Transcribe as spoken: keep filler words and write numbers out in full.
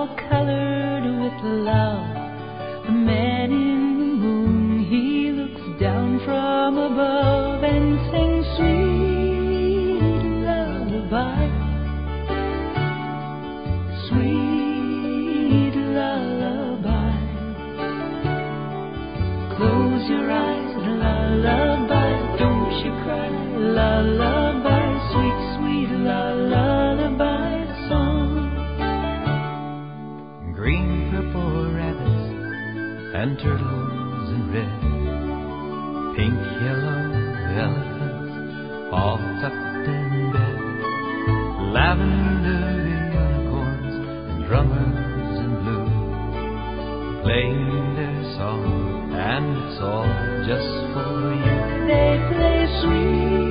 all colored with love. The man in the moon, he looks down from above and sings sweet lullaby, sweet lullaby. Close your eyes, lullaby, don't you cry, lullaby, sweet, sweet lullaby song. Green, purple rabbits and turtles in red, pink, yellow elephants all tucked in bed, lavender unicorns and drummers in blue, playing their song, and it's all just for you. They play sweet